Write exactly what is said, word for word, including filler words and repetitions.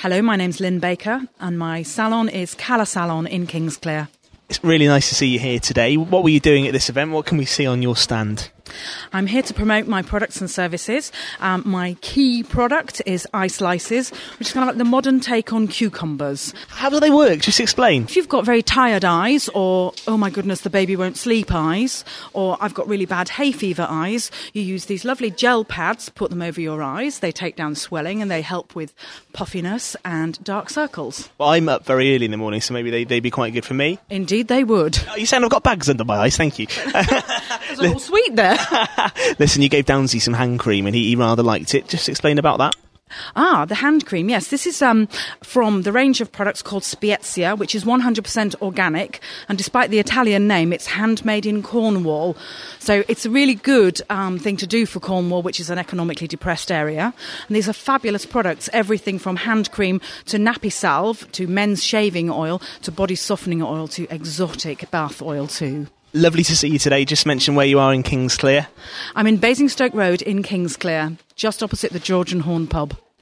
Hello, my name's Lynn Baker and my salon is Cala Salon in Kingsclere. It's really nice to see you here today. What were you doing at this event? What can we see on your stand? I'm here to promote my products and services. Um, my key product is eye slices, which is kind of like the modern take on cucumbers. How do they work? Just explain. If you've got very tired eyes, or, oh my goodness, the baby won't sleep eyes, or I've got really bad hay fever eyes, you use these lovely gel pads, put them over your eyes. They take down swelling and they help with puffiness and dark circles. Well, I'm up very early in the morning, so maybe they, they'd be quite good for me. Indeed they would. Oh, you sound I've got bags under my eyes, thank you. There's a little sweet there. Listen, you gave Downsy some hand cream and he, he rather liked it. Just explain about that. Ah, the hand cream, yes. This is um, from the range of products called Spiezia, which is one hundred percent organic. And despite the Italian name, it's handmade in Cornwall. So it's a really good um, thing to do for Cornwall, which is an economically depressed area. And these are fabulous products, everything from hand cream to nappy salve to men's shaving oil to body softening oil to exotic bath oil too. Lovely to see you today. Just mention where you are in Kingsclere. I'm in Basingstoke Road in Kingsclere, just opposite the George and Horn pub.